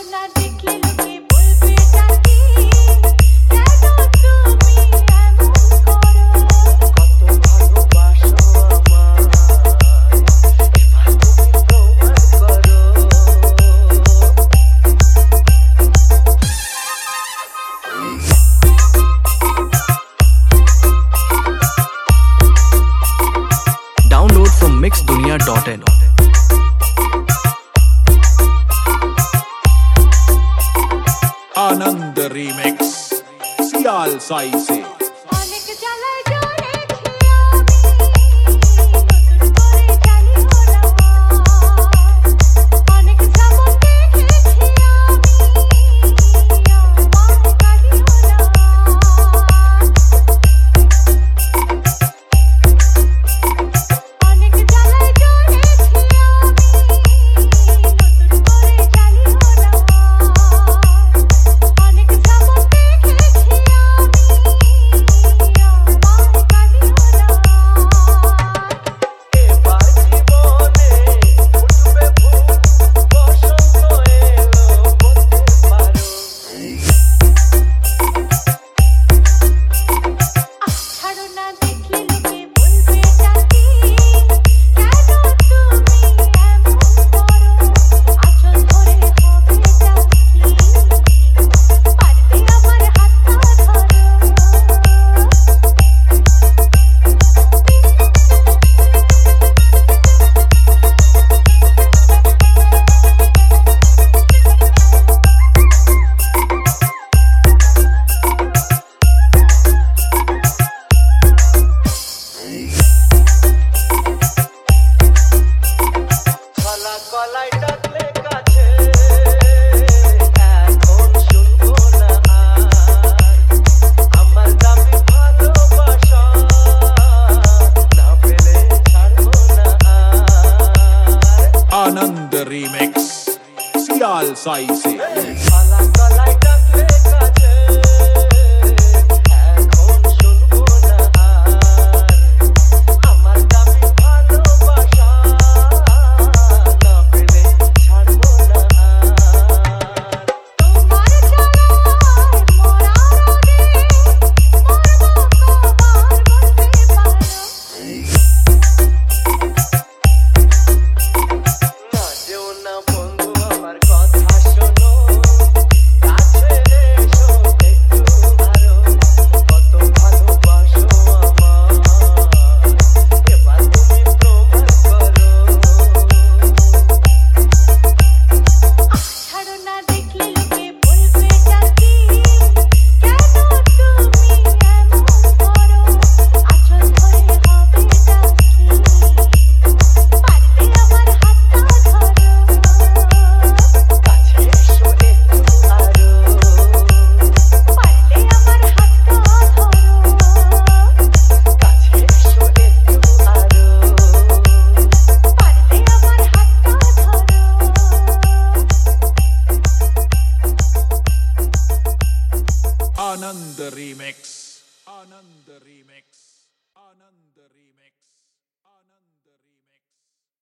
না দেখলে লোকে বলবে টাকি কেন তুমি এমন করো কত ভালোবাসো আমায় এবার তুমি প্রমাণ করো Download from mixdunia.in. Anand remix सियाल साई से অনেক জ্বালায় জড়েছি আমি নতুন করে জানি ওরা অনেক সামন দেখেছি আমি আমার কালি ওরা অনেক জ্বালায় জড়েছি আমি নতুন করে জানি ওরা অনেক সামন দেখেছি এবার জীবনে উঠবে ফুল বসন্ত এলো বলতে পারো ছাড়ো না দেখলে লোকে বলবে টাকি কেন তুমি এমন করো আঁচল ধরে হবে টাকি পারবে আমার হাতটা ধরো খালা কলাই ডাকলে কাছে এখন শুনবো না আর আমার দাবি ভালোবাসা না পেলে ছাড়বো না আর आनंद रीमिक्स सियाल साई से খালা কলাই ডাকলে কাছে এখন শুনবো না আর আমার দাবি ভালোবাসা না পেলে ছাড়বো না আর তোমার জ্বালায় মরার আগে মরবো কবার বলতে পারো না যেও না বন্ধু আমার কথা শোনো কাছে এসো একটু আরো কত ভালোবাসো আমায় এবার তুমি প্রমাণ করো ছাড়ো না দেখলে লোকে বলবে টাকি কেন তুমি এমন করো আঁচল ধরে হবে টাকি পারবে আমার হাতটা ধরো কাছে এসো একটু আরো পারলে আমার হাতটা ধরো কাছে এসো একটু আরো পারলে আমার হাতটা ধরো Anand remix Anand remix Anand remix